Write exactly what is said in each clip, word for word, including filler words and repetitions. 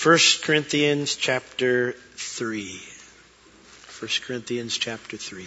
First Corinthians chapter three. First Corinthians chapter three.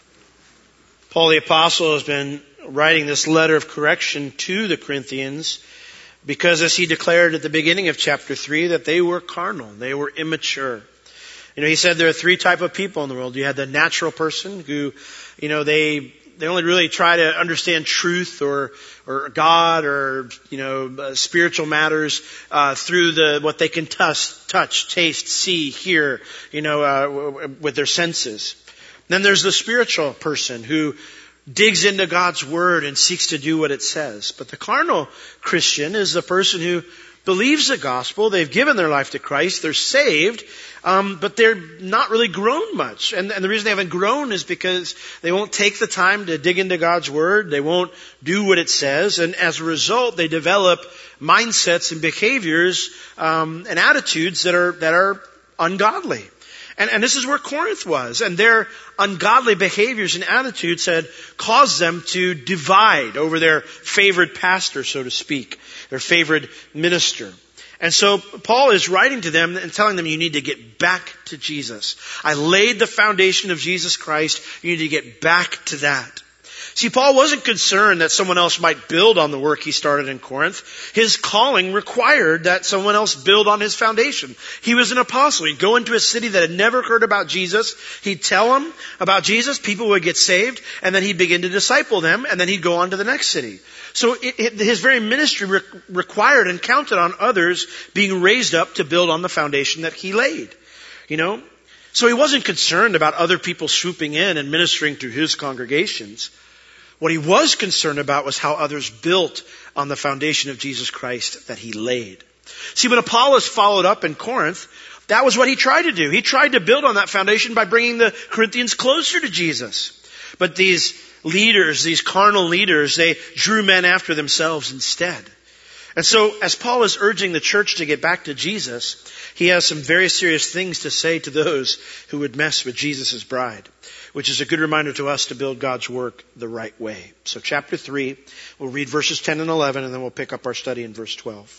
Paul the Apostle has been writing this letter of correction to the Corinthians because, as he declared at the beginning of chapter three, that they were carnal, they were immature. You know, he said there are three type of people in the world. You had the natural person who, you know, they they only really try to understand truth or or God or, you know, uh, spiritual matters uh, through the what they can touch, touch, taste, see, hear, you know, uh, w- with their senses. Then there's the spiritual person who digs into God's word and seeks to do what it says. But the carnal Christian is the person who believes the gospel. They've given their life to Christ. They're saved, um, but they're not really grown much. And, and the reason they haven't grown is because they won't take the time to dig into God's word. They won't do what it says. And as a result, they develop mindsets and behaviors um, and attitudes that are that are ungodly. And, and this is where Corinth was. And their ungodly behaviors and attitudes had caused them to divide over their favorite pastor, so to speak, their favorite minister. And so Paul is writing to them and telling them, you need to get back to Jesus. I laid the foundation of Jesus Christ. You need to get back to that. See, Paul wasn't concerned that someone else might build on the work he started in Corinth. His calling required that someone else build on his foundation. He was an apostle. He'd go into a city that had never heard about Jesus. He'd tell them about Jesus. People would get saved. And then he'd begin to disciple them. And then he'd go on to the next city. So it, it, his very ministry re- required and counted on others being raised up to build on the foundation that he laid. You know? So he wasn't concerned about other people swooping in and ministering to his congregations. What he was concerned about was how others built on the foundation of Jesus Christ that he laid. See, when Apollos followed up in Corinth, that was what he tried to do. He tried to build on that foundation by bringing the Corinthians closer to Jesus. But these leaders, these carnal leaders, they drew men after themselves instead. And so, as Paul is urging the church to get back to Jesus, he has some very serious things to say to those who would mess with Jesus' bride, which is a good reminder to us to build God's work the right way. So chapter three, we'll read verses ten and eleven, and then we'll pick up our study in verse twelve.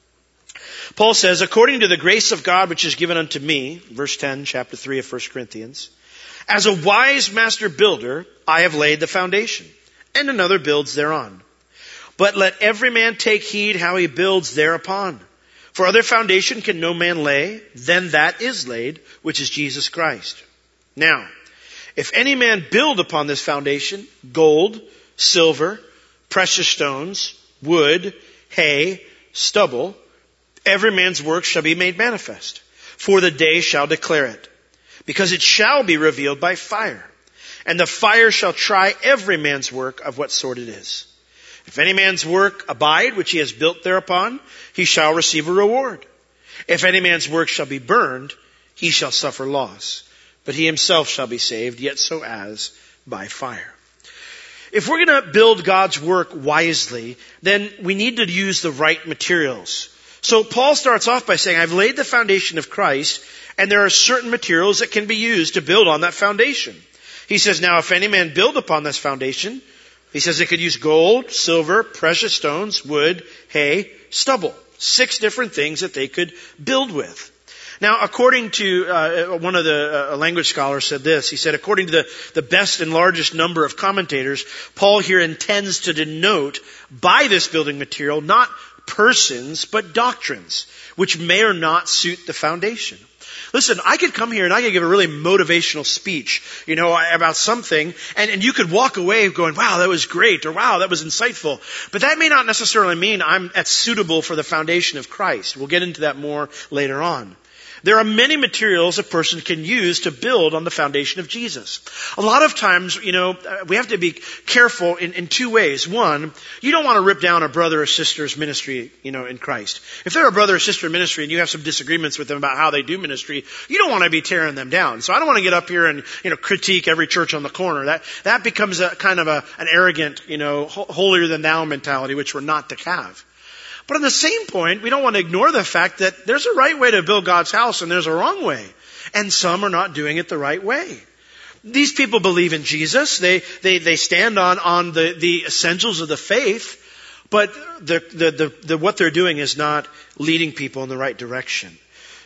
Paul says, according to the grace of God which is given unto me, verse ten, chapter three of First Corinthians, as a wise master builder, I have laid the foundation, and another builds thereon. But let every man take heed how he builds thereupon. For other foundation can no man lay than that is laid, which is Jesus Christ. Now, if any man build upon this foundation gold, silver, precious stones, wood, hay, stubble, every man's work shall be made manifest. For the day shall declare it, because it shall be revealed by fire. And the fire shall try every man's work of what sort it is. If any man's work abide, which he has built thereupon, he shall receive a reward. If any man's work shall be burned, he shall suffer loss. But he himself shall be saved, yet so as by fire. If we're going to build God's work wisely, then we need to use the right materials. So Paul starts off by saying, I've laid the foundation of Christ, and there are certain materials that can be used to build on that foundation. He says, now if any man build upon this foundation, he says they could use gold, silver, precious stones, wood, hay, stubble. Six different things that they could build with. Now, according to uh, one of the uh, language scholars said this. He said, according to the, the best and largest number of commentators, Paul here intends to denote by this building material not persons, but doctrines, which may or not suit the foundation. Listen, I could come here and I could give a really motivational speech, you know, about something, and, and you could walk away going, wow, that was great, or wow, that was insightful. But that may not necessarily mean I'm that's suitable for the foundation of Christ. We'll get into that more later on. There are many materials a person can use to build on the foundation of Jesus. A lot of times, you know, we have to be careful in, in two ways. One, you don't want to rip down a brother or sister's ministry, you know, in Christ. If they're a brother or sister in ministry and you have some disagreements with them about how they do ministry, you don't want to be tearing them down. So I don't want to get up here and, you know, critique every church on the corner. That, that becomes a kind of a, an arrogant, you know, holier than thou mentality, which we're not to have. But on the same point, we don't want to ignore the fact that there's a right way to build God's house and there's a wrong way. And some are not doing it the right way. These people believe in Jesus. They, they, they stand on, on the, the essentials of the faith. But the, the, the, the, what they're doing is not leading people in the right direction.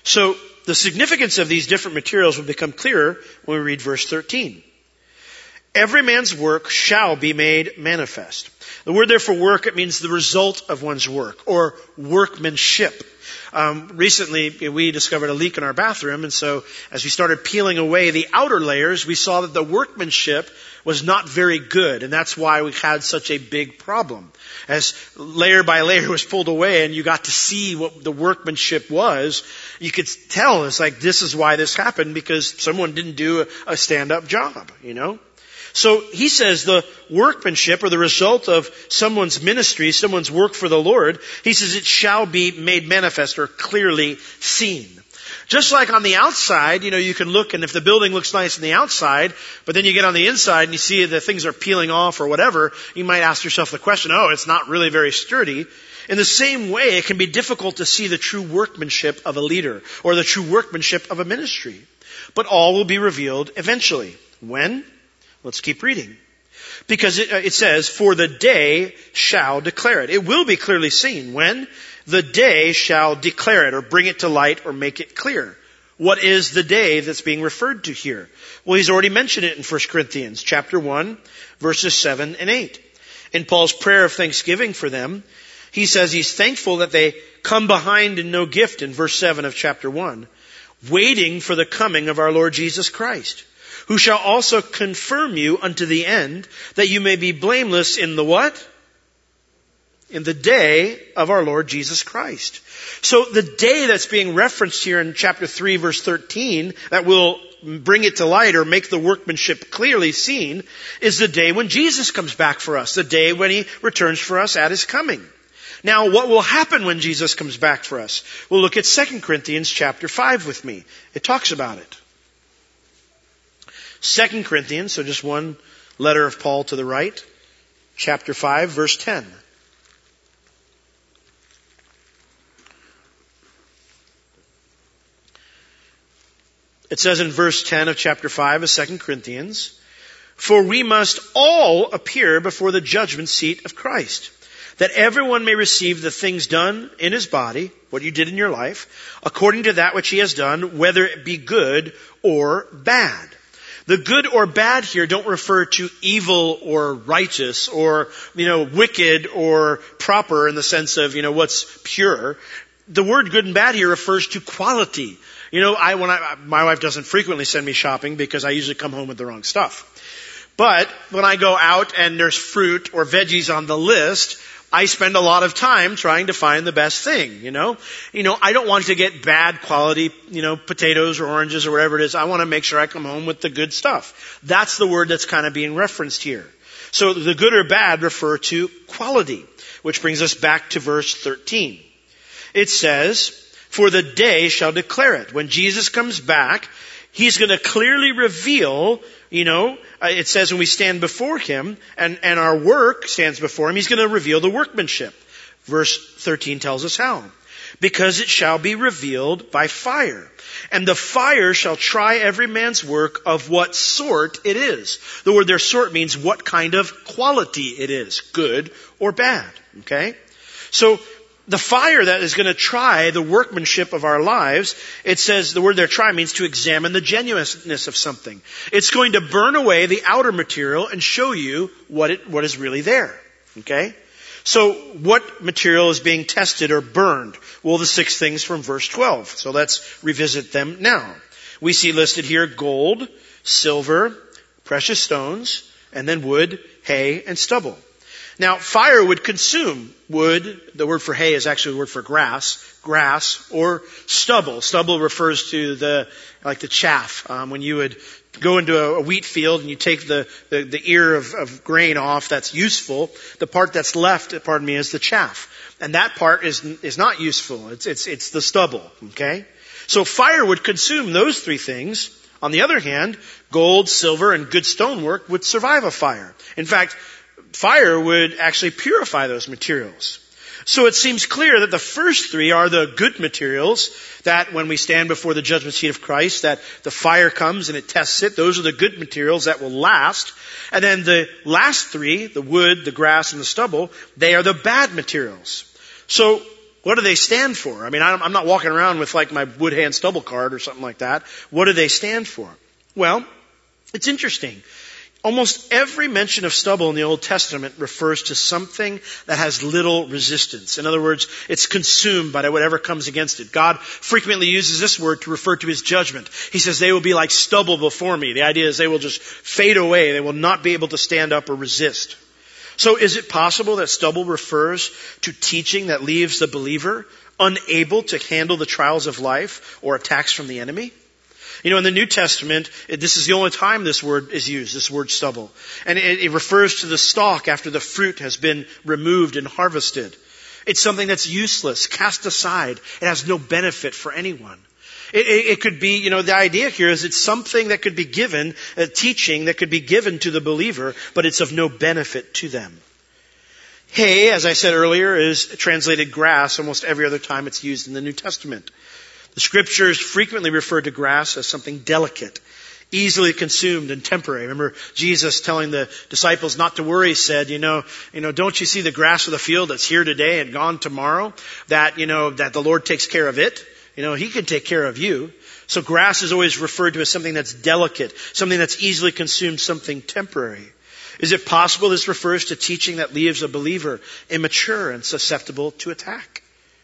So the significance of these different materials will become clearer when we read verse thirteen. Every man's work shall be made manifest. The word there for work, it means the result of one's work, or workmanship. Um, recently, we discovered a leak in our bathroom, and so as we started peeling away the outer layers, we saw that the workmanship was not very good, and that's why we had such a big problem. As layer by layer was pulled away and you got to see what the workmanship was, you could tell it's like, this is why this happened, because someone didn't do a, a stand-up job, you know? So he says the workmanship, or the result of someone's ministry, someone's work for the Lord, he says it shall be made manifest, or clearly seen. Just like on the outside, you know, you can look, and if the building looks nice on the outside, but then you get on the inside and you see that things are peeling off or whatever, you might ask yourself the question, oh, it's not really very sturdy. In the same way, it can be difficult to see the true workmanship of a leader, or the true workmanship of a ministry. But all will be revealed eventually. When? Let's keep reading. Because it, it says, for the day shall declare it. It will be clearly seen. When? The day shall declare it, or bring it to light, or make it clear. What is the day that's being referred to here? Well, he's already mentioned it in First Corinthians chapter one, verses seven and eight. In Paul's prayer of thanksgiving for them, he says he's thankful that they come behind in no gift in verse seven of chapter one, waiting for the coming of our Lord Jesus Christ, who shall also confirm you unto the end, that you may be blameless in the what? In the day of our Lord Jesus Christ. So the day that's being referenced here in chapter three, verse thirteen, that will bring it to light or make the workmanship clearly seen, is the day when Jesus comes back for us, the day when he returns for us at his coming. Now, what will happen when Jesus comes back for us? We'll look at Second Corinthians chapter five with me. It talks about it. Second Corinthians, so just one letter of Paul to the right, chapter five, verse ten. It says in verse ten of chapter five of Second Corinthians, for we must all appear before the judgment seat of Christ, that everyone may receive the things done in his body, what you did in your life, according to that which he has done, whether it be good or bad. The good or bad here don't refer to evil or righteous or, you know, wicked or proper in the sense of, you know, what's pure. The word good and bad here refers to quality. You know, I, when I, my wife doesn't frequently send me shopping because I usually come home with the wrong stuff. But when I go out and there's fruit or veggies on the list, I spend a lot of time trying to find the best thing, you know. You know, I don't want to get bad quality, you know, potatoes or oranges or whatever it is. I want to make sure I come home with the good stuff. That's the word that's kind of being referenced here. So the good or bad refer to quality, which brings us back to verse thirteen. It says, for the day shall declare it. When Jesus comes back, he's going to clearly reveal, you know, it says when we stand before him and, and our work stands before him, he's going to reveal the workmanship. Verse thirteen tells us how. Because it shall be revealed by fire. And the fire shall try every man's work of what sort it is. The word there, sort, means what kind of quality it is. Good or bad. Okay? So, the fire that is going to try the workmanship of our lives, it says, the word there, try, means to examine the genuineness of something. It's going to burn away the outer material and show you what it, what is really there. Okay? So, what material is being tested or burned? Well, the six things from verse twelve. So let's revisit them now. We see listed here gold, silver, precious stones, and then wood, hay, and stubble. Now, fire would consume wood. The word for hay is actually the word for grass, grass, or stubble. Stubble refers to the, like the chaff. Um, when you would go into a, a wheat field and you take the, the, the ear of, of grain off that's useful, the part that's left, pardon me, is the chaff. And that part is, is not useful. It's, it's, it's the stubble. Okay? So fire would consume those three things. On the other hand, gold, silver, and good stonework would survive a fire. In fact, fire would actually purify those materials. So it seems clear that the first three are the good materials, that when we stand before the judgment seat of Christ, that the fire comes and it tests it. Those are the good materials that will last. And then the last three, the wood, the grass, and the stubble, they are the bad materials. So What do they stand for? I mean, I'm not walking around with like my wood hand stubble card or something like that. What do they stand for? Well, it's interesting. Almost every mention of stubble in the Old Testament refers to something that has little resistance. In other words, it's consumed by whatever comes against it. God frequently uses this word to refer to his judgment. He says, they will be like stubble before me. The idea is they will just fade away. They will not be able to stand up or resist. So is it possible that stubble refers to teaching that leaves the believer unable to handle the trials of life or attacks from the enemy? You know, in the New Testament, this is the only time this word is used, this word stubble. And it, it refers to the stalk after the fruit has been removed and harvested. It's something that's useless, cast aside. It has no benefit for anyone. It, it, it could be, you know, the idea here is it's something that could be given, a teaching that could be given to the believer, but it's of no benefit to them. Hay, as I said earlier, is translated grass almost every other time it's used in the New Testament. The scriptures frequently refer to grass as something delicate, easily consumed and temporary. Remember Jesus telling the disciples not to worry, said, you know, you know, don't you see the grass of the field that's here today and gone tomorrow? That, you know, that the Lord takes care of it. You know, he can take care of you. So grass is always referred to as something that's delicate, something that's easily consumed, something temporary. Is it possible this refers to teaching that leaves a believer immature and susceptible to attack?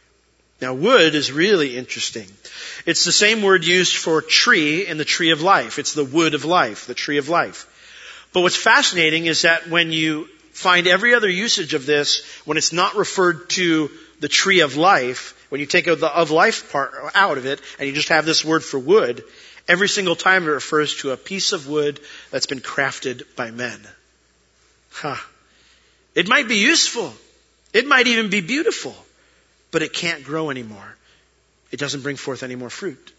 Now, wood is really interesting. It's the same word used for tree in the tree of life. It's the wood of life, the tree of life. But what's fascinating is that when you find every other usage of this, when it's not referred to the tree of life, when you take the of life part out of it and you just have this word for wood, every single time it refers to a piece of wood that's been crafted by men. Huh. It might be useful. It might even be beautiful. But it can't grow anymore. It doesn't bring forth any more fruit.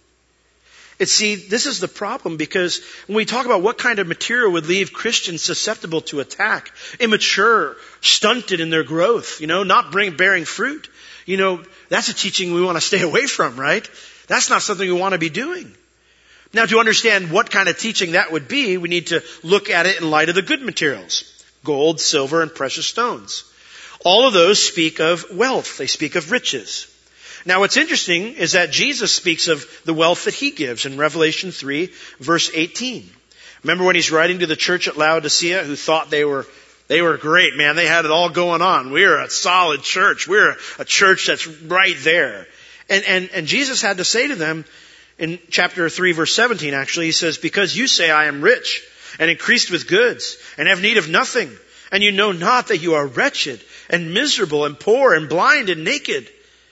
It's, see, this is the problem, because when we talk about what kind of material would leave Christians susceptible to attack, immature, stunted in their growth, you know, not bring, bearing fruit, you know, that's a teaching we want to stay away from, right? That's not something we want to be doing. Now, to understand what kind of teaching that would be, we need to look at it in light of the good materials: gold, silver, and precious stones. All of those speak of wealth. They speak of riches. Now, what's interesting is that Jesus speaks of the wealth that he gives in Revelation three, verse eighteen. Remember when he's writing to the church at Laodicea, who thought they were they were great, man. They had it all going on. We're a solid church. We're a church that's right there. And, and, and Jesus had to say to them in chapter three, verse seventeen, actually, he says, because you say I am rich and increased with goods and have need of nothing, and you know not that you are wretched and miserable and poor and blind and naked,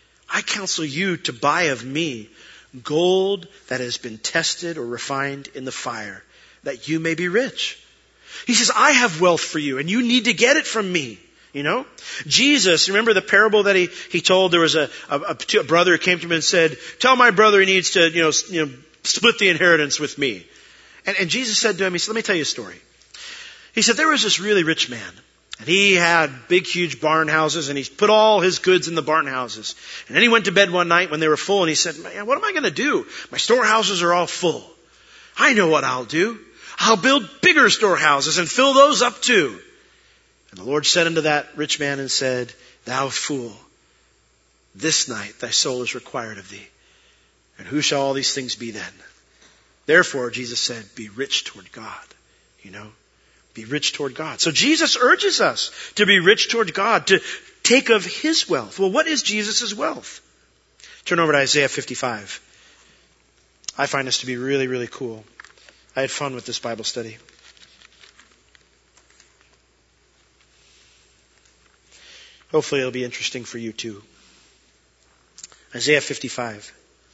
I counsel you to buy of me gold that has been tested or refined in the fire, that you may be rich. He says, I have wealth for you, and you need to get it from me. You know, Jesus, remember the parable that he, he told? There was a, a, a brother who came to him and said, tell my brother he needs to, you know, you know split the inheritance with me. And, and Jesus said to him, he said, let me tell you a story. He said, there was this really rich man, and he had big, huge barn houses, and he put all his goods in the barn houses. And then he went to bed one night when they were full, and he said, man, what am I going to do? My storehouses are all full. I know what I'll do. I'll build bigger storehouses and fill those up too. And the Lord said unto that rich man and said, thou fool, this night thy soul is required of thee. And who shall all these things be then? Therefore, Jesus said, be rich toward God. You know, be rich toward God. So Jesus urges us to be rich toward God, to take of his wealth. Well, what is Jesus' wealth? Turn over to Isaiah fifty-five. I find this to be really, really cool. I had fun with this Bible study. Hopefully it'll be interesting for you too. Isaiah fifty-five.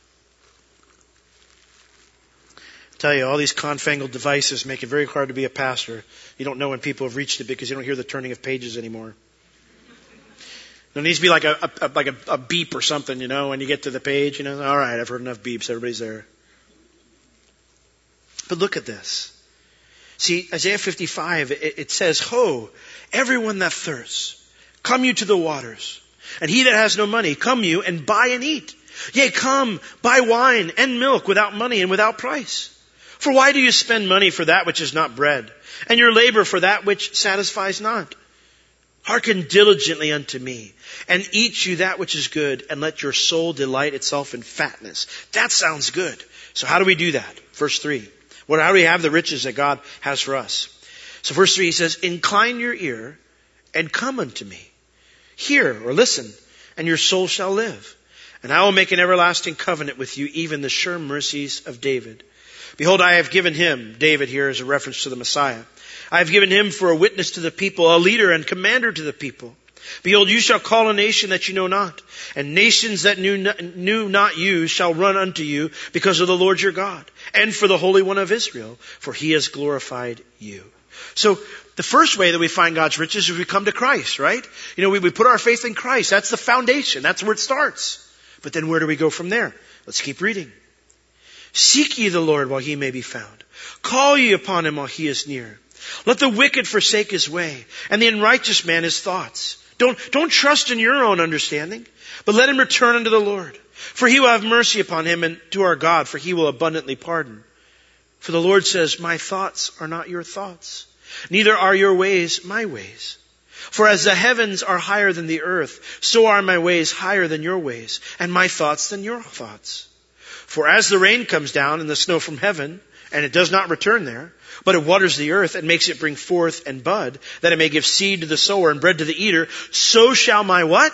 I tell you, all these confangled devices make it very hard to be a pastor. You don't know when people have reached it because you don't hear the turning of pages anymore. There needs to be like a, a like a, a beep or something, you know, when you get to the page, you know. All right, I've heard enough beeps. Everybody's there. But look at this. See, Isaiah fifty-five, it, it says, ho, everyone that thirsts, come you to the waters. And he that has no money, come you and buy and eat. Yea, come, buy wine and milk without money and without price. For why do you spend money for that which is not bread, and your labor for that which satisfies not? Hearken diligently unto me, and eat you that which is good, and let your soul delight itself in fatness. That sounds good. So how do we do that? Verse three. What, how do we have the riches that God has for us? So verse three, he says, incline your ear and come unto me. Hear or listen, and your soul shall live. And I will make an everlasting covenant with you, even the sure mercies of David. Behold, I have given him, David here is a reference to the Messiah. I have given him for a witness to the people, a leader and commander to the people. Behold, you shall call a nation that you know not, and nations that knew not, knew not you shall run unto you because of the Lord your God, and for the Holy One of Israel, for he has glorified you. So the first way that we find God's riches is we come to Christ, right? You know, we, we put our faith in Christ. That's the foundation. That's where it starts. But then where do we go from there? Let's keep reading. Seek ye the Lord while he may be found. Call ye upon him while he is near. Let the wicked forsake his way, and the unrighteous man his thoughts. Don't, don't trust in your own understanding, but let him return unto the Lord. For he will have mercy upon him, and to our God, for he will abundantly pardon. For the Lord says, my thoughts are not your thoughts, neither are your ways my ways. For as the heavens are higher than the earth, so are my ways higher than your ways, and my thoughts than your thoughts. For as the rain comes down and the snow from heaven, and it does not return there, but it waters the earth and makes it bring forth and bud, that it may give seed to the sower and bread to the eater, so shall my what?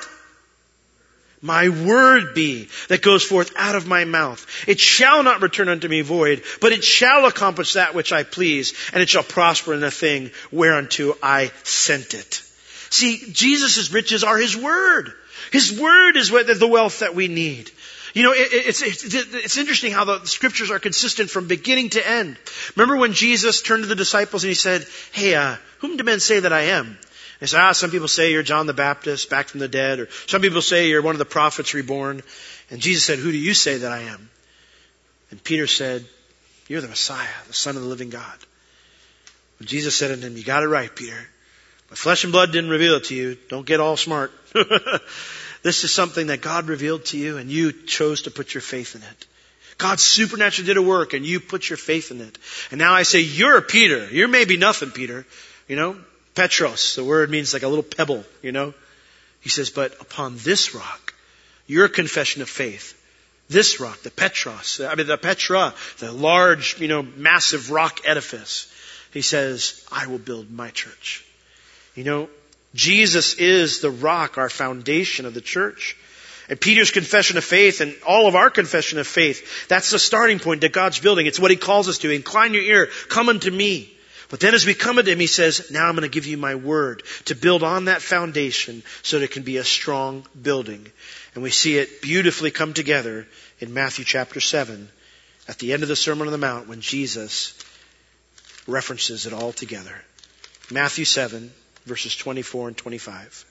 My word be that goes forth out of my mouth. It shall not return unto me void, but it shall accomplish that which I please, and it shall prosper in the thing whereunto I sent it. See, Jesus' riches are his word. His word is what the wealth that we need. You know, it, it's, it's, it's interesting how the scriptures are consistent from beginning to end. Remember when Jesus turned to the disciples and he said, hey, uh, whom do men say that I am? They said, ah, some people say you're John the Baptist, back from the dead, or some people say you're one of the prophets reborn. And Jesus said, who do you say that I am? And Peter said, you're the Messiah, the Son of the living God. And Jesus said unto him, you got it right, Peter. But flesh and blood didn't reveal it to you. Don't get all smart. This is something that God revealed to you, and you chose to put your faith in it. God supernaturally did a work, and you put your faith in it. And now I say, you're Peter. You're maybe nothing, Peter. You know, Petros, the word means like a little pebble, you know. He says, but upon this rock, your confession of faith, this rock, the Petros, I mean the Petra, the large, you know, massive rock edifice, he says, I will build my church. You know, Jesus is the rock, our foundation of the church. And Peter's confession of faith and all of our confession of faith, that's the starting point that God's building. It's what he calls us to. Incline your ear, come unto me. But then as we come unto him, he says, now I'm going to give you my word to build on that foundation so that it can be a strong building. And we see it beautifully come together in Matthew chapter seven at the end of the Sermon on the Mount when Jesus references it all together. Matthew seven, verses twenty-four and twenty-five.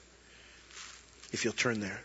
If you'll turn there.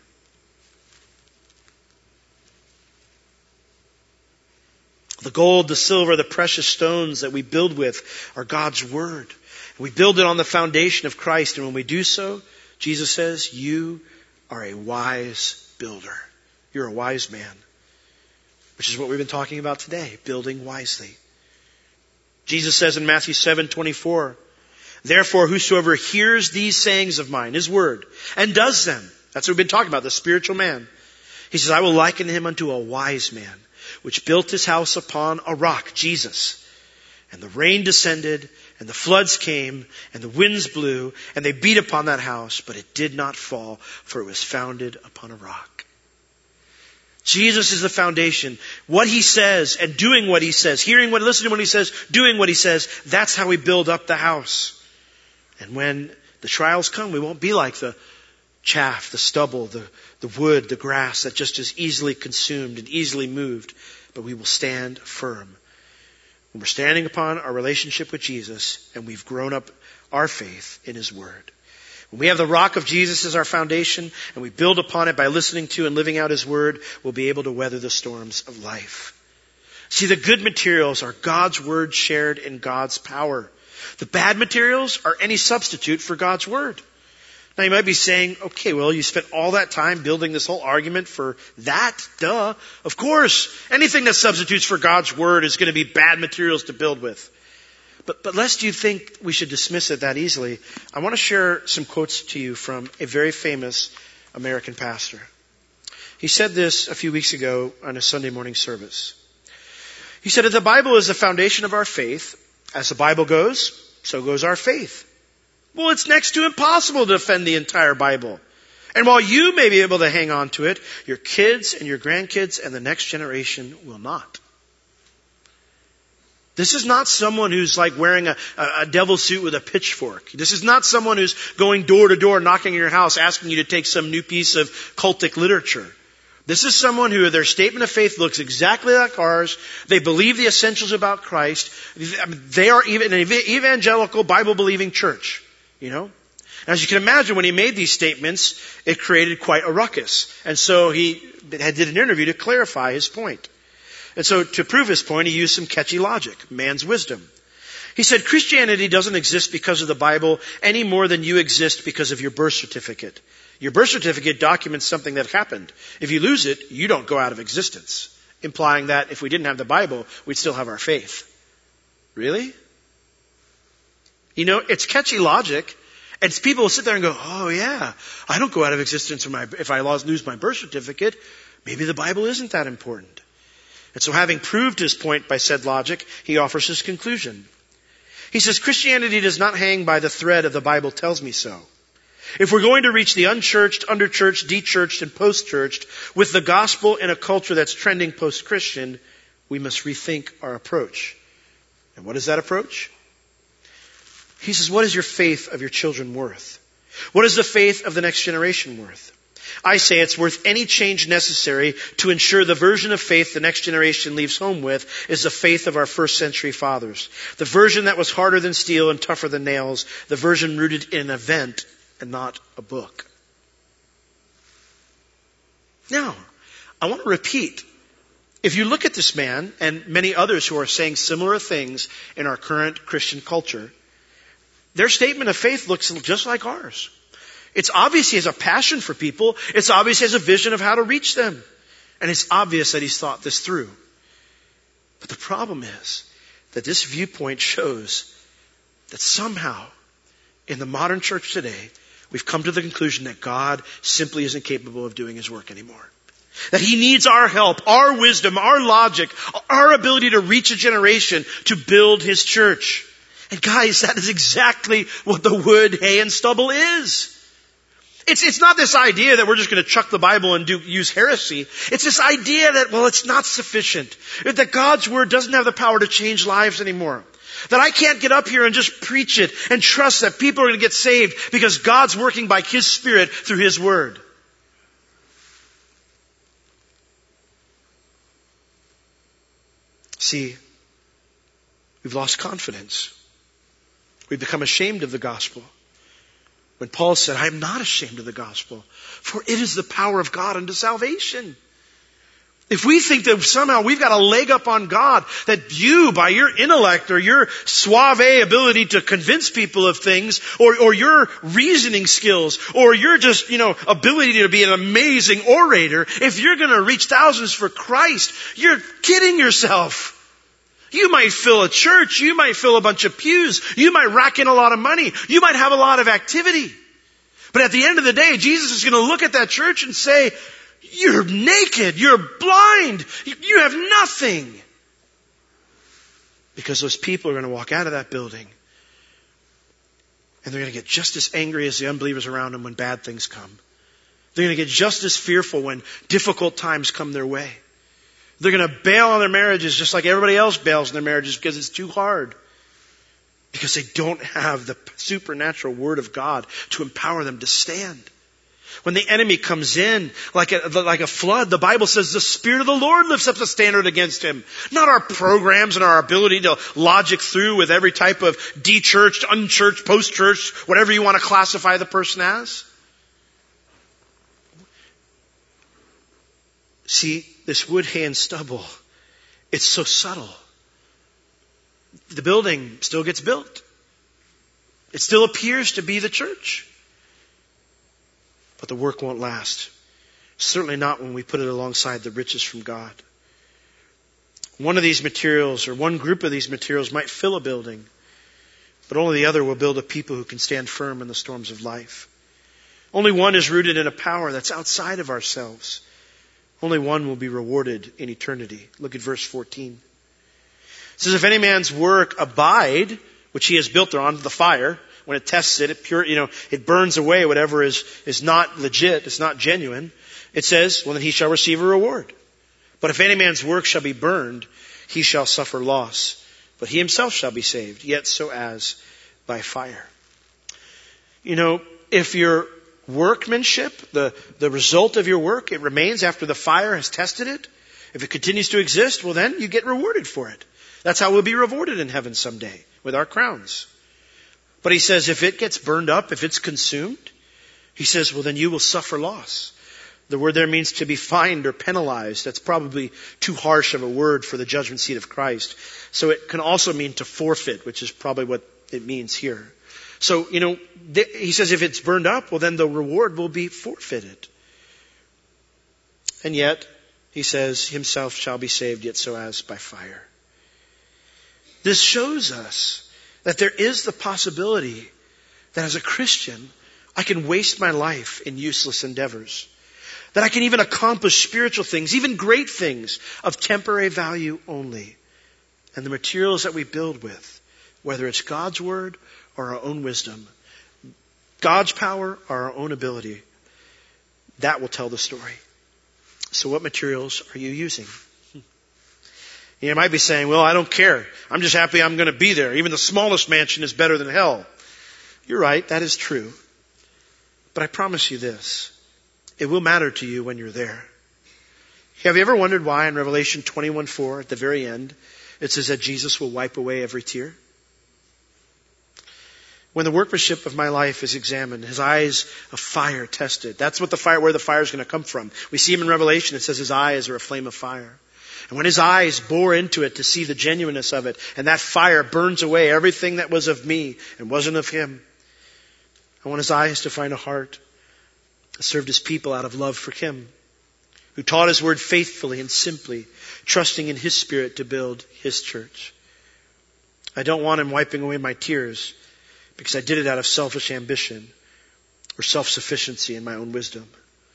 The gold, the silver, the precious stones that we build with are God's word. We build it on the foundation of Christ. And when we do so, Jesus says, you are a wise builder. You're a wise man. Which is what we've been talking about today, building wisely. Jesus says in Matthew seven twenty-four, therefore whosoever hears these sayings of mine, his word, and does them, that's what we've been talking about, the spiritual man. He says, I will liken him unto a wise man, which built his house upon a rock, Jesus. And the rain descended, and the floods came, and the winds blew, and they beat upon that house, but it did not fall, for it was founded upon a rock. Jesus is the foundation. What he says and doing what he says, hearing what, listening to what he says, doing what he says, that's how we build up the house. And when the trials come, we won't be like the chaff, the stubble, the, the wood, the grass that just is easily consumed and easily moved, but we will stand firm. When we're standing upon our relationship with Jesus and we've grown up our faith in his word. When we have the rock of Jesus as our foundation and we build upon it by listening to and living out his word, we'll be able to weather the storms of life. See, the good materials are God's word shared in God's power. The bad materials are any substitute for God's word. Now you might be saying, okay, well, you spent all that time building this whole argument for that? Duh. Of course, anything that substitutes for God's word is going to be bad materials to build with. But, but lest you think we should dismiss it that easily, I want to share some quotes to you from a very famous American pastor. He said this a few weeks ago on a Sunday morning service. He said that the Bible is the foundation of our faith. As the Bible goes, so goes our faith. Well, it's next to impossible to defend the entire Bible. And while you may be able to hang on to it, your kids and your grandkids and the next generation will not. This is not someone who's like wearing a, a devil suit with a pitchfork. This is not someone who's going door to door, knocking on your house, asking you to take some new piece of cultic literature. This is someone who their statement of faith looks exactly like ours. They believe the essentials about Christ. They are even an evangelical, Bible-believing church. You know? As you can imagine, when he made these statements, it created quite a ruckus. And so he did an interview to clarify his point. And so to prove his point, he used some catchy logic, man's wisdom. He said, Christianity doesn't exist because of the Bible any more than you exist because of your birth certificate. Your birth certificate documents something that happened. If you lose it, you don't go out of existence. Implying that if we didn't have the Bible, we'd still have our faith. Really? You know, it's catchy logic. And people will sit there and go, oh yeah, I don't go out of existence if I lose my birth certificate. Maybe the Bible isn't that important. And so having proved his point by said logic, he offers his conclusion. He says, Christianity does not hang by the thread of the Bible tells me so. If we're going to reach the unchurched, underchurched, dechurched, and post-churched with the gospel in a culture that's trending post-Christian, we must rethink our approach. And what is that approach? He says, what is your faith of your children worth? What is the faith of the next generation worth? I say it's worth any change necessary to ensure the version of faith the next generation leaves home with is the faith of our first century fathers. The version that was harder than steel and tougher than nails. The version rooted in an event and not a book. Now, I want to repeat. If you look at this man and many others who are saying similar things in our current Christian culture, their statement of faith looks just like ours. It's obvious he has a passion for people. It's obvious he has a vision of how to reach them. And it's obvious that he's thought this through. But the problem is that this viewpoint shows that somehow in the modern church today, we've come to the conclusion that God simply isn't capable of doing his work anymore. That he needs our help, our wisdom, our logic, our ability to reach a generation to build his church. And guys, that is exactly what the wood, hay, and stubble is. It's, it's not this idea that we're just going to chuck the Bible and do, use heresy. It's this idea that, well, it's not sufficient. That God's word doesn't have the power to change lives anymore. That I can't get up here and just preach it and trust that people are going to get saved because God's working by his Spirit through his word. See, we've lost confidence. We've become ashamed of the gospel. When Paul said, I am not ashamed of the gospel, for it is the power of God unto salvation. If we think that somehow we've got a leg up on God, that you, by your intellect or your suave ability to convince people of things, or, or your reasoning skills, or your just, you know, ability to be an amazing orator, if you're going to reach thousands for Christ, you're kidding yourself. You might fill a church. You might fill a bunch of pews. You might rack in a lot of money. You might have a lot of activity. But at the end of the day, Jesus is going to look at that church and say, you're naked. You're blind. You have nothing. Because those people are going to walk out of that building and they're going to get just as angry as the unbelievers around them when bad things come. They're going to get just as fearful when difficult times come their way. They're going to bail on their marriages just like everybody else bails on their marriages because it's too hard. Because they don't have the supernatural word of God to empower them to stand. When the enemy comes in like a, like a flood, the Bible says the Spirit of the Lord lifts up the standard against him. Not our programs and our ability to logic through with every type of de-churched, unchurched, post-church, whatever you want to classify the person as. See, this wood, hay, and stubble, it's so subtle. The building still gets built. It still appears to be the church. But the work won't last. Certainly not when we put it alongside the riches from God. One of these materials or one group of these materials might fill a building. but only the other will build a people who can stand firm in the storms of life. Only one is rooted in a power that's outside of ourselves. Only one will be rewarded in eternity. Look at verse fourteen. It says, if any man's work abide, which he has built on the fire, when it tests it, it pure, you know, it burns away whatever is, is not legit, it's not genuine. It says, well, then he shall receive a reward. But if any man's work shall be burned, he shall suffer loss. But he himself shall be saved, yet so as by fire. You know, if your workmanship, the, the result of your work, it remains after the fire has tested it, if it continues to exist, well then you get rewarded for it. That's how we'll be rewarded in heaven someday, with our crowns. But he says if it gets burned up, if it's consumed, he says, well then you will suffer loss. The word there means to be fined or penalized. That's probably too harsh of a word for the judgment seat of Christ. So it can also mean to forfeit, which is probably what it means here. So, you know, th- he says if it's burned up, well then the reward will be forfeited. And yet, he says, himself shall be saved, yet so as by fire. This shows us that there is the possibility that as a Christian, I can waste my life in useless endeavors. That I can even accomplish spiritual things, even great things, of temporary value only. And the materials that we build with, whether it's God's word or our own wisdom, God's power or our own ability, that will tell the story. So what materials are you using? You might be saying, well, I don't care. I'm just happy I'm going to be there. Even the smallest mansion is better than hell. You're right, that is true. But I promise you this. It will matter to you when you're there. Have you ever wondered why in Revelation twenty-one four, at the very end, it says that Jesus will wipe away every tear? When the workmanship of my life is examined, his eyes of fire tested. That's what the fire, where the fire is going to come from. We see him in Revelation. It says his eyes are a flame of fire. And when his eyes bore into it to see the genuineness of it, and that fire burns away everything that was of me and wasn't of him. I want his eyes to find a heart that served his people out of love for him, who taught his word faithfully and simply, trusting in his Spirit to build his church. I don't want him wiping away my tears because I did it out of selfish ambition or self-sufficiency in my own wisdom.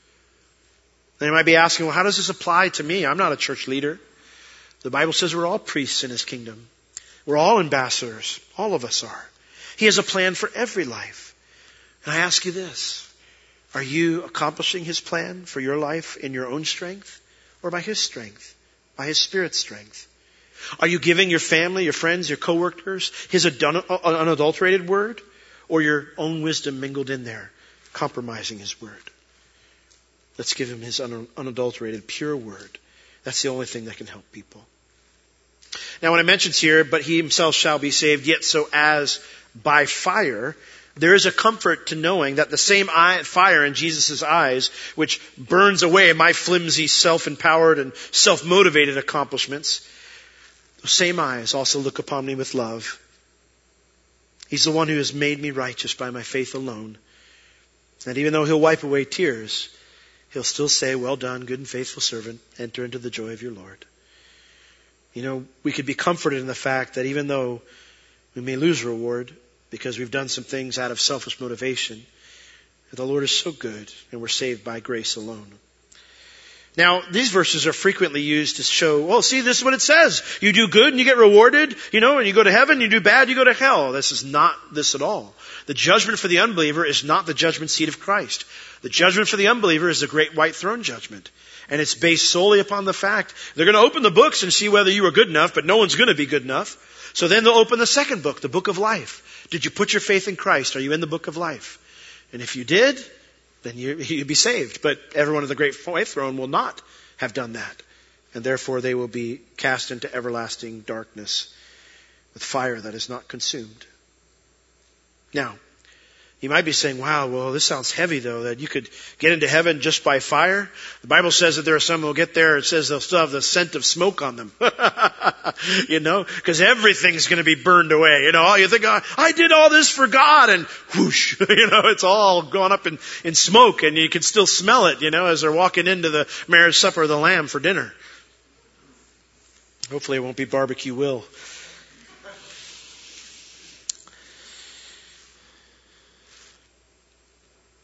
Then you might be asking, well, how does this apply to me? I'm not a church leader. The Bible says we're all priests in his kingdom. We're all ambassadors. All of us are. He has a plan for every life. And I ask you this. Are you accomplishing his plan for your life in your own strength or by his strength, by his Spirit's strength? Are you giving your family, your friends, your coworkers his unadulterated word or your own wisdom mingled in there, compromising his word? Let's give him his unadulterated, pure word. That's the only thing that can help people. Now when it mentions here, but he himself shall be saved, yet so as by fire, there is a comfort to knowing that the same eye, fire in Jesus' eyes, which burns away my flimsy, self-empowered and self-motivated accomplishments, those same eyes also look upon me with love. He's the one who has made me righteous by my faith alone. And even though he'll wipe away tears, he'll still say, well done, good and faithful servant. Enter into the joy of your Lord. You know, we could be comforted in the fact that even though we may lose reward because we've done some things out of selfish motivation, that the Lord is so good and we're saved by grace alone. Now, these verses are frequently used to show, well, see, this is what it says. You do good and you get rewarded, you know, and you go to heaven, you do bad, you go to hell. This is not this at all. The judgment for the unbeliever is not the judgment seat of Christ. The judgment for the unbeliever is the great white throne judgment. And it's based solely upon the fact they're going to open the books and see whether you were good enough, but no one's going to be good enough. So then they'll open the second book, the book of life. Did you put your faith in Christ? Are you in the book of life? And if you did, then you, you'd be saved. But everyone of the great white throne will not have done that. And therefore they will be cast into everlasting darkness with fire that is not consumed. Now, you might be saying, wow, well, this sounds heavy though, that you could get into heaven just by fire. The Bible says that there are some who will get there, it says they'll still have the scent of smoke on them. You know, because everything's going to be burned away. You know, you think, oh, I did all this for God, and whoosh, you know, it's all gone up in, in smoke, and you can still smell it, you know, as they're walking into the marriage supper of the Lamb for dinner. Hopefully it won't be barbecue Will.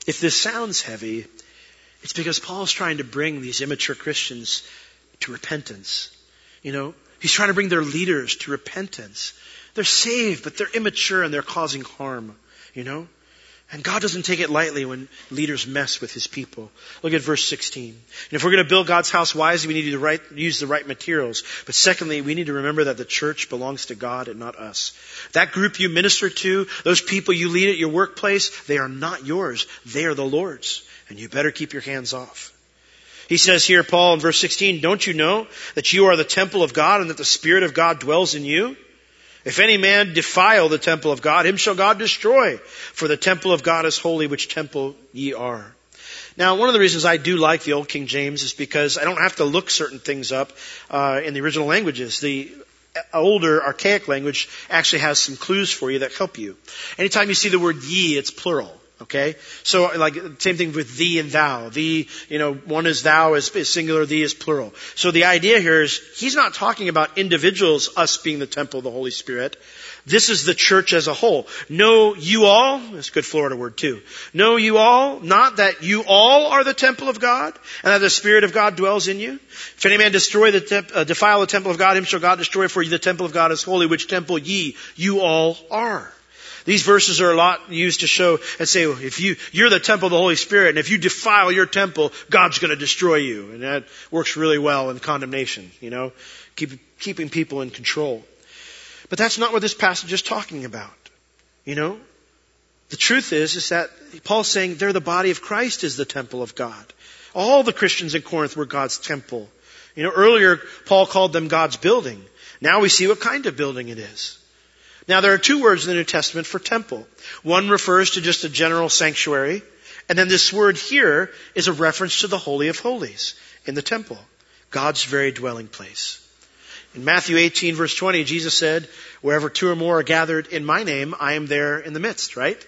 If this sounds heavy, it's because Paul's trying to bring these immature Christians to repentance. You know, he's trying to bring their leaders to repentance. They're saved, but they're immature and they're causing harm, you know. And God doesn't take it lightly when leaders mess with his people. Look at verse sixteen. And if we're going to build God's house wisely, we need to right, use the right materials. But secondly, we need to remember that the church belongs to God and not us. That group you minister to, those people you lead at your workplace, they are not yours. They are the Lord's. And you better keep your hands off. He says here, Paul, in verse sixteen, don't you know that you are the temple of God and that the Spirit of God dwells in you? If any man defile the temple of God, him shall God destroy. For the temple of God is holy, which temple ye are. Now, one of the reasons I do like the Old King James is because I don't have to look certain things up uh, in the original languages. The older, archaic language actually has some clues for you that help you. Anytime you see the word ye, it's plural. Okay? So, like, same thing with thee and thou. Thee, you know, one is thou is, is singular, thee is plural. So the idea here is, he's not talking about individuals, us being the temple of the Holy Spirit. This is the church as a whole. Know you all, that's a good Florida word too. Know you all, not that you all are the temple of God, and that the Spirit of God dwells in you. If any man destroy the temp, uh, defile the temple of God, him shall God destroy, for the temple of God is holy, which temple ye, you all are. These verses are a lot used to show and say, well, if you, you're the temple of the Holy Spirit, and if you defile your temple, God's going to destroy you. And that works really well in condemnation, you know, keep, keeping people in control. But that's not what this passage is talking about, you know. The truth is, is that Paul's saying they're the body of Christ is the temple of God. All the Christians in Corinth were God's temple. You know, earlier Paul called them God's building. Now we see what kind of building it is. Now, there are two words in the New Testament for temple. One refers to just a general sanctuary, and then this word here is a reference to the Holy of Holies in the temple, God's very dwelling place. In Matthew eighteen, verse twenty, Jesus said, wherever two or more are gathered in my name, I am there in the midst, right?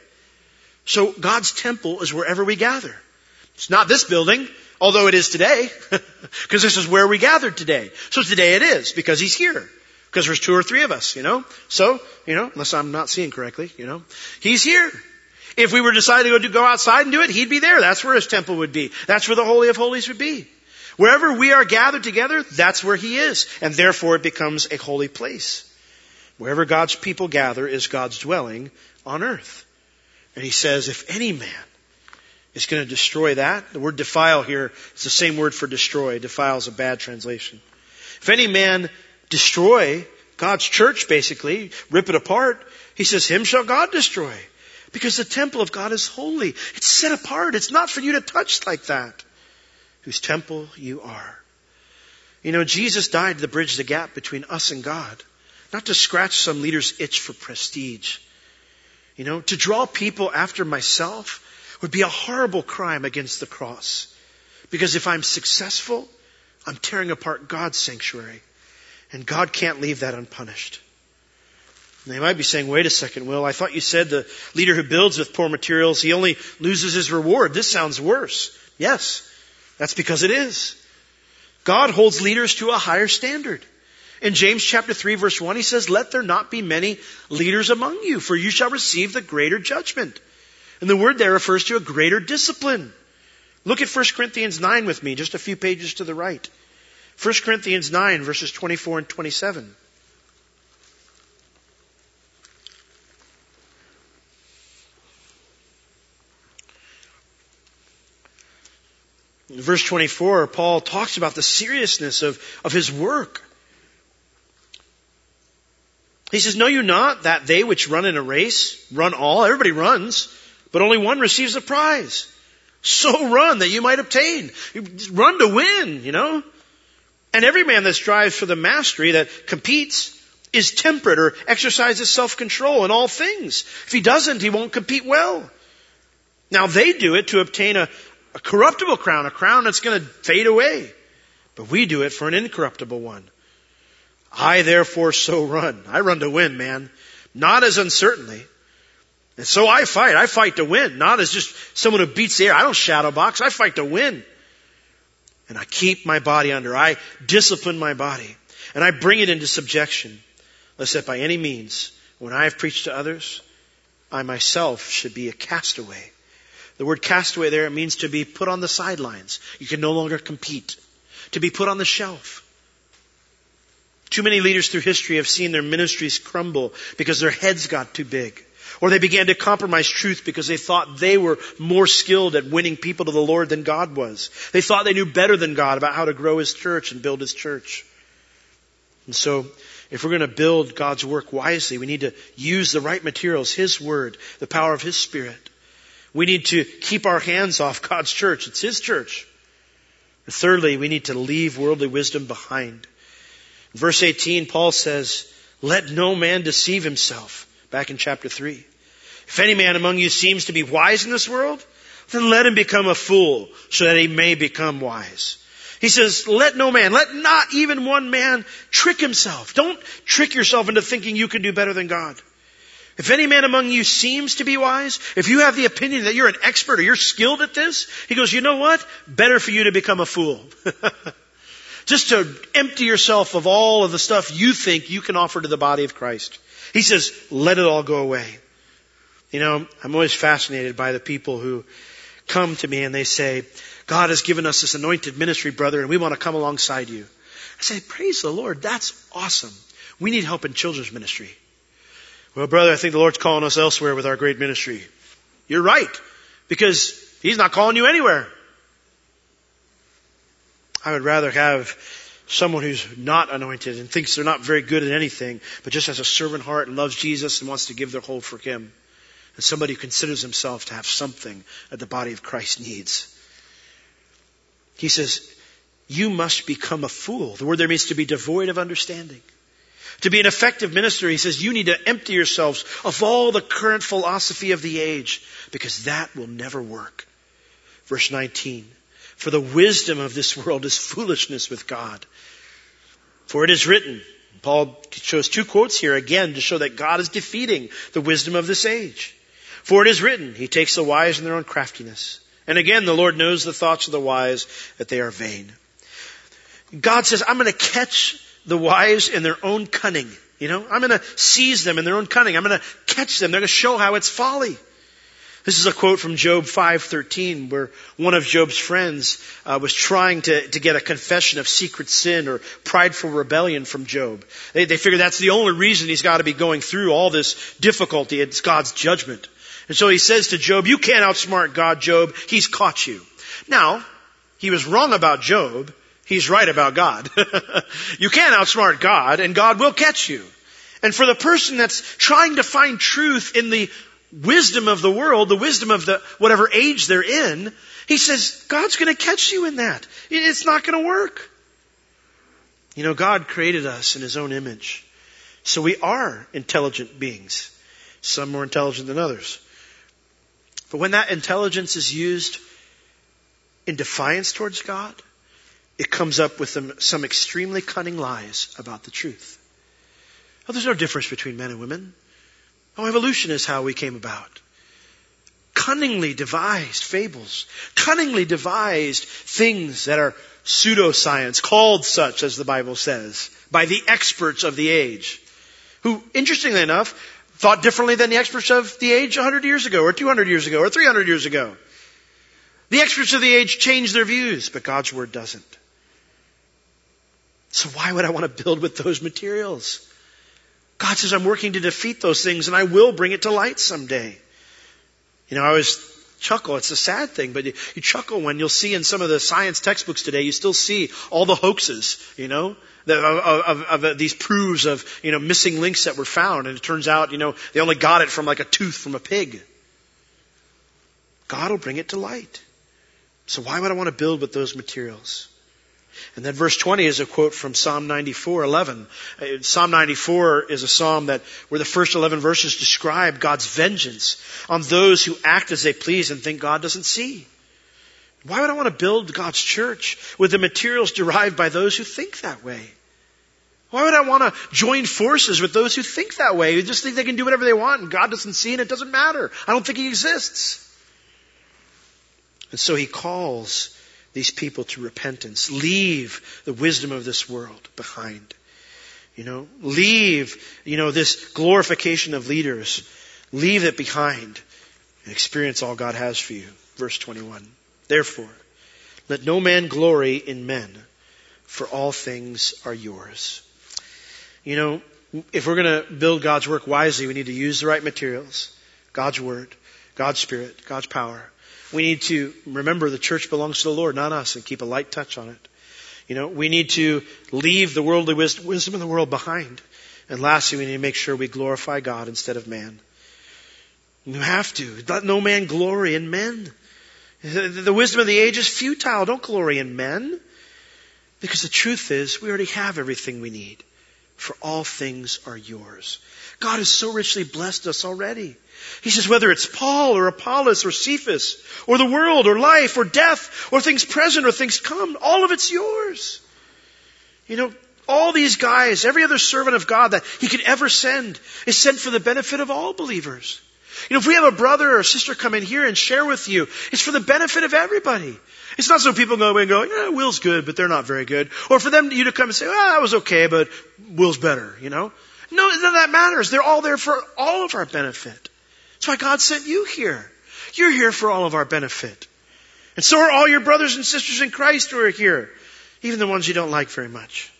So God's temple is wherever we gather. It's not this building, although it is today, because this is where we gathered today. So today it is, because He's here. Because there's two or three of us, you know. So, you know, unless I'm not seeing correctly, you know. He's here. If we were deciding to go, to go outside and do it, He'd be there. That's where His temple would be. That's where the Holy of Holies would be. Wherever we are gathered together, that's where He is. And therefore it becomes a holy place. Wherever God's people gather is God's dwelling on earth. And He says, if any man is going to destroy that, the word defile here is the same word for destroy. Defile is a bad translation. If any man destroy God's church, basically, rip it apart, He says, him shall God destroy. Because the temple of God is holy. It's set apart. It's not for you to touch like that. Whose temple you are. You know, Jesus died to bridge the gap between us and God. Not to scratch some leader's itch for prestige. You know, to draw people after myself would be a horrible crime against the cross. Because if I'm successful, I'm tearing apart God's sanctuary. And God can't leave that unpunished. And they might be saying, wait a second, Will, I thought you said the leader who builds with poor materials, he only loses his reward. This sounds worse. Yes, that's because it is. God holds leaders to a higher standard. In James chapter three, verse one, He says, let there not be many leaders among you, for you shall receive the greater judgment. And the word there refers to a greater discipline. Look at First Corinthians nine with me, just a few pages to the right. First Corinthians nine, verses twenty-four and twenty-seven. In verse twenty-four, Paul talks about the seriousness of, of his work. He says, know you not that they which run in a race run all? Everybody runs, but only one receives a prize. So run that you might obtain. Run to win, you know. And every man that strives for the mastery, that competes, is temperate or exercises self-control in all things. If he doesn't, he won't compete well. Now they do it to obtain a, a corruptible crown, a crown that's going to fade away. But we do it for an incorruptible one. I therefore so run. I run to win, man. Not as uncertainly. And so I fight. I fight to win. Not as just someone who beats the air. I don't shadow box. I fight to win. And I keep my body under. I discipline my body. And I bring it into subjection. Lest that by any means, when I have preached to others, I myself should be a castaway. The word castaway there, it means to be put on the sidelines. You can no longer compete. To be put on the shelf. Too many leaders through history have seen their ministries crumble because their heads got too big. Or they began to compromise truth because they thought they were more skilled at winning people to the Lord than God was. They thought they knew better than God about how to grow His church and build His church. And so, if we're going to build God's work wisely, we need to use the right materials, His Word, the power of His Spirit. We need to keep our hands off God's church. It's His church. And thirdly, we need to leave worldly wisdom behind. In verse eighteen, Paul says, "Let no man deceive himself." Back in chapter three. "If any man among you seems to be wise in this world, then let him become a fool, so that he may become wise." He says, let no man, let not even one man trick himself. Don't trick yourself into thinking you can do better than God. If any man among you seems to be wise, if you have the opinion that you're an expert or you're skilled at this, he goes, you know what? Better for you to become a fool. Just to empty yourself of all of the stuff you think you can offer to the body of Christ. He says, let it all go away. You know, I'm always fascinated by the people who come to me and they say, God has given us this anointed ministry, brother, and we want to come alongside you. I say, praise the Lord. That's awesome. We need help in children's ministry. Well, brother, I think the Lord's calling us elsewhere with our great ministry. You're right, because He's not calling you anywhere. I would rather have someone who's not anointed and thinks they're not very good at anything, but just has a servant heart and loves Jesus and wants to give their whole for Him. And somebody who considers himself to have something that the body of Christ needs. He says, you must become a fool. The word there means to be devoid of understanding. To be an effective minister, he says, you need to empty yourselves of all the current philosophy of the age, because that will never work. Verse nineteen, for the wisdom of this world is foolishness with God. For it is written, Paul shows two quotes here again to show that God is defeating the wisdom of this age. For it is written, He takes the wise in their own craftiness. And again, the Lord knows the thoughts of the wise, that they are vain. God says, I'm going to catch the wise in their own cunning. You know, I'm going to seize them in their own cunning. I'm going to catch them. They're going to show how it's folly. This is a quote from Job five thirteen, where one of Job's friends uh, was trying to, to get a confession of secret sin or prideful rebellion from Job. They, they figure that's the only reason he's got to be going through all this difficulty. It's God's judgment. And so he says to Job, you can't outsmart God, Job. He's caught you. Now, he was wrong about Job. He's right about God. You can't outsmart God, and God will catch you. And for the person that's trying to find truth in the wisdom of the world, the wisdom of the whatever age they're in, he says, God's going to catch you in that. It's not going to work. You know, God created us in His own image. So we are intelligent beings. Some more intelligent than others. But when that intelligence is used in defiance towards God, it comes up with some, some extremely cunning lies about the truth. Oh, there's no difference between men and women. Oh, evolution is how we came about. Cunningly devised fables. Cunningly devised things that are pseudoscience, called such as the Bible says, by the experts of the age. Who, interestingly enough, thought differently than the experts of the age one hundred years ago, or two hundred years ago, or three hundred years ago. The experts of the age changed their views, but God's Word doesn't. So why would I want to build with those materials? God says I'm working to defeat those things, and I will bring it to light someday. You know, I always chuckle. It's a sad thing, but you, you chuckle when you'll see in some of the science textbooks today, you still see all the hoaxes, you know, the, of, of, of these proofs of, you know, missing links that were found. And it turns out, you know, they only got it from like a tooth from a pig. God will bring it to light. So why would I want to build with those materials? And then verse twenty is a quote from Psalm ninety-four eleven. Psalm ninety-four is a psalm that where the first eleven verses describe God's vengeance on those who act as they please and think God doesn't see. Why would I want to build God's church with the materials derived by those who think that way? Why would I want to join forces with those who think that way, who just think they can do whatever they want and God doesn't see and it doesn't matter? I don't think He exists. And so He calls these people to repentance. Leave the wisdom of this world behind. You know, leave, you know, this glorification of leaders. Leave it behind and experience all God has for you. verse twenty-one. Therefore, let no man glory in men, for all things are yours. You know, if we're going to build God's work wisely, we need to use the right materials. God's Word, God's Spirit, God's power. We need to remember the church belongs to the Lord, not us, and keep a light touch on it. You know, we need to leave the worldly wisdom, wisdom of the world behind. And lastly, we need to make sure we glorify God instead of man. You have to. Let no man glory in men. The, the wisdom of the age is futile. Don't glory in men. Because the truth is, we already have everything we need. For all things are yours. God has so richly blessed us already. He says whether it's Paul or Apollos or Cephas or the world or life or death or things present or things come, all of it's yours. You know, all these guys, every other servant of God that He could ever send is sent for the benefit of all believers. You know, if we have a brother or a sister come in here and share with you, it's for the benefit of everybody. It's not so people go away and go, yeah, Will's good, but they're not very good. Or for them, you to come and say, well, that was okay, but Will's better, you know. No, none of that matters. They're all there for all of our benefit. That's why God sent you here. You're here for all of our benefit. And so are all your brothers and sisters in Christ who are here. Even the ones you don't like very much.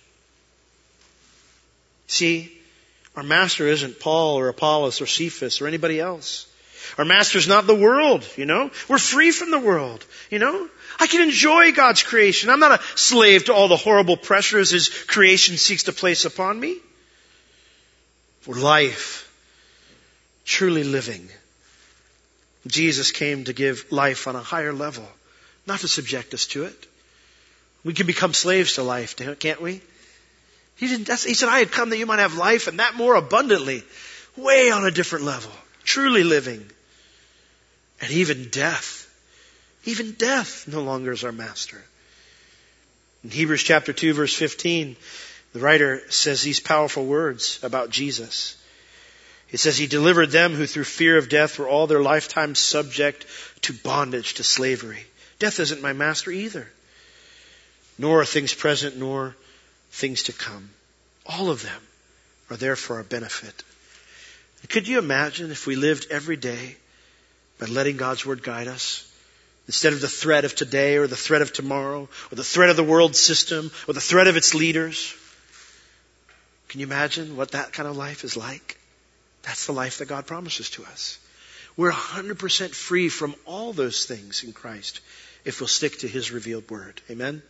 See, our master isn't Paul or Apollos or Cephas or anybody else. Our master's not the world, you know. We're free from the world, you know. I can enjoy God's creation. I'm not a slave to all the horrible pressures His creation seeks to place upon me. For life, truly living. Jesus came to give life on a higher level, not to subject us to it. We can become slaves to life, can't we? He didn't, that's, he said, I had come that you might have life and that more abundantly, way on a different level, truly living. And even death, even death no longer is our master. In Hebrews chapter two, verse fifteen, the writer says these powerful words about Jesus. He says, He delivered them who through fear of death were all their lifetime subject to bondage, to slavery. Death isn't my master either. Nor are things present, nor things to come. All of them are there for our benefit. Could you imagine if we lived every day by letting God's Word guide us? Instead of the threat of today or the threat of tomorrow or the threat of the world system or the threat of its leaders. Can you imagine what that kind of life is like? That's the life that God promises to us. We're one hundred percent free from all those things in Christ if we'll stick to His revealed Word. Amen?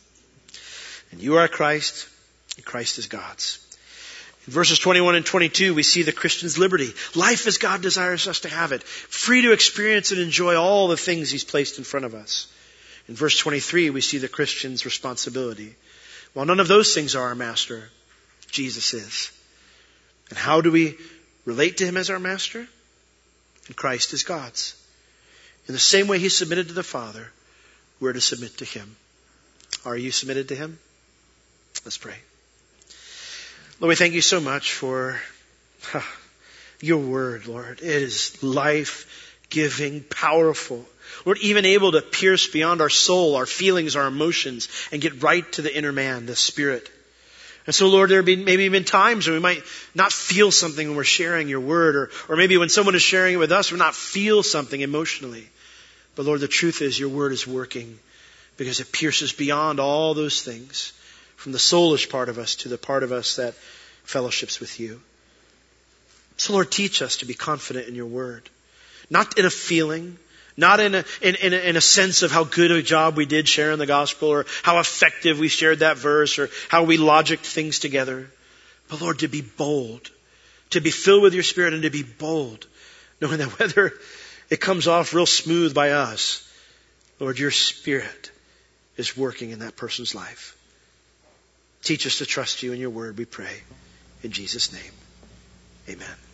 And you are Christ, and Christ is God's. In verses twenty-one and twenty-two, we see the Christian's liberty. Life as God desires us to have it. Free to experience and enjoy all the things He's placed in front of us. In verse twenty-three, we see the Christian's responsibility. While none of those things are our master, Jesus is. And how do we relate to Him as our master? And Christ is God's. In the same way He submitted to the Father, we're to submit to Him. Are you submitted to Him? Let's pray. Lord, we thank You so much for huh, Your Word, Lord. It is life-giving, powerful. Lord, even able to pierce beyond our soul, our feelings, our emotions, and get right to the inner man, the spirit. And so, Lord, there have been maybe been times when we might not feel something when we're sharing Your Word, or, or maybe when someone is sharing it with us, we not feel something emotionally. But Lord, the truth is Your Word is working because it pierces beyond all those things, from the soulish part of us to the part of us that fellowships with You. So Lord, teach us to be confident in Your Word. Not in a feeling, not in a, in, in a, in a sense of how good a job we did sharing the gospel, or how effective we shared that verse, or how we logicked things together. But Lord, to be bold, to be filled with Your Spirit and to be bold, knowing that whether it comes off real smooth by us, Lord, Your Spirit is working in that person's life. Teach us to trust You in Your Word, we pray. In Jesus' name, amen.